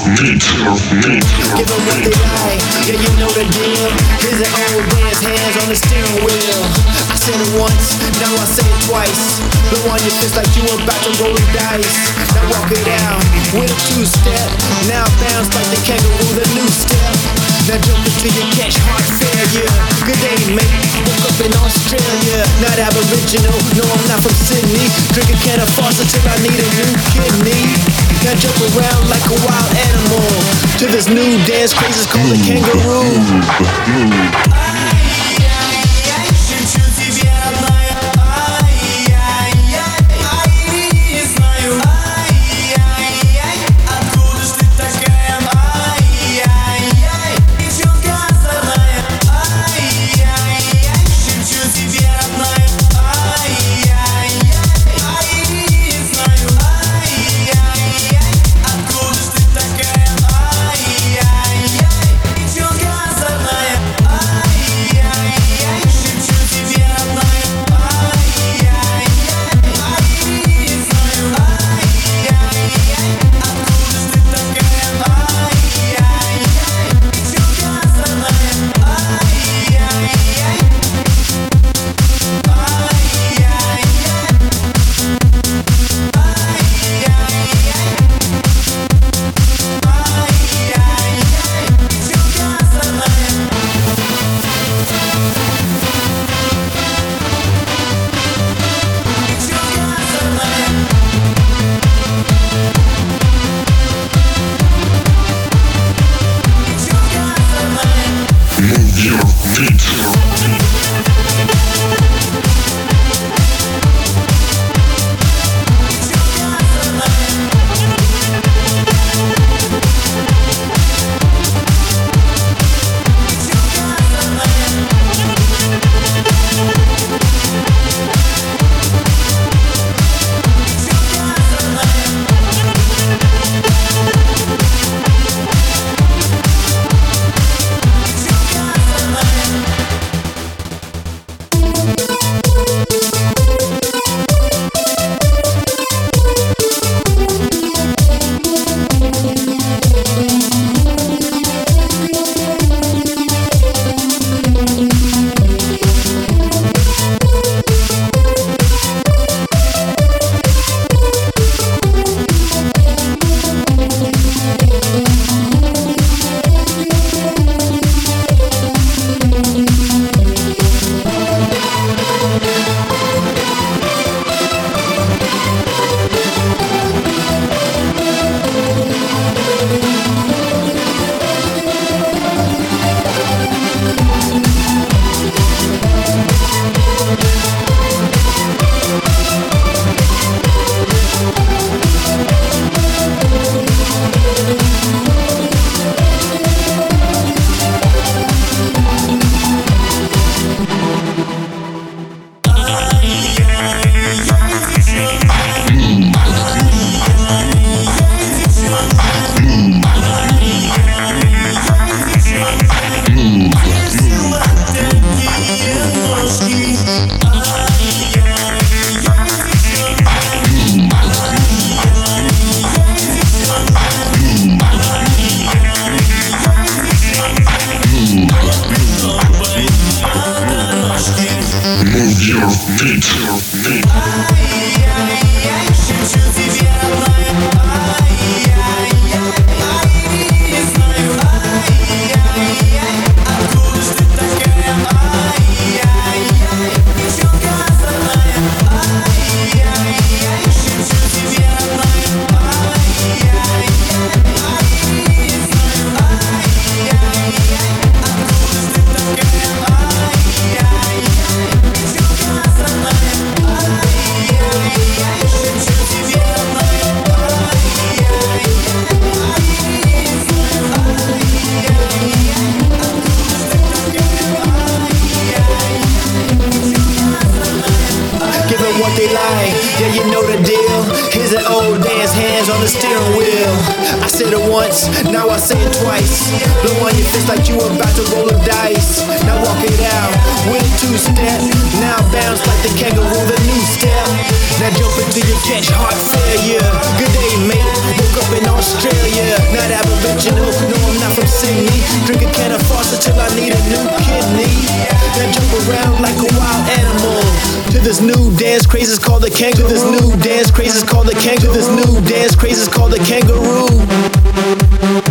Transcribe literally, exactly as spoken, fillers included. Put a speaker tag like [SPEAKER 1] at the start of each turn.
[SPEAKER 1] Give them what they like, yeah, you know the deal. Here's an old man's hands on the steering wheel. I said it once, now I say it twice. Blow on your fist like you about to roll the dice. Now walk it out with a two-step. Now bounce like the kangaroo, the new step. Now jump until you catch heart failure. Good day, mate, woke up in Australia. Not Aboriginal, no, I'm not from Sydney. Drink a can of Foster till I need a new kidney. Now jump around like a wild animal to this new dance craze, it's called a kangaroo. Now I say it twice. Blow on your fist like you about to roll the dice. Now walk it out with a two-step. Now bounce like the kangaroo, the new step. Now jump until you catch heart failure. Good day, mate. Woke up in Australia. Not having original. No, I'm not from Sydney. Drink a can of Foster till I need a new kidney. Then jump around like a wild animal. To this new dance craze is called the kangaroo. To this new dance craze is called the kangaroo. To this new dance craze is called the kangaroo.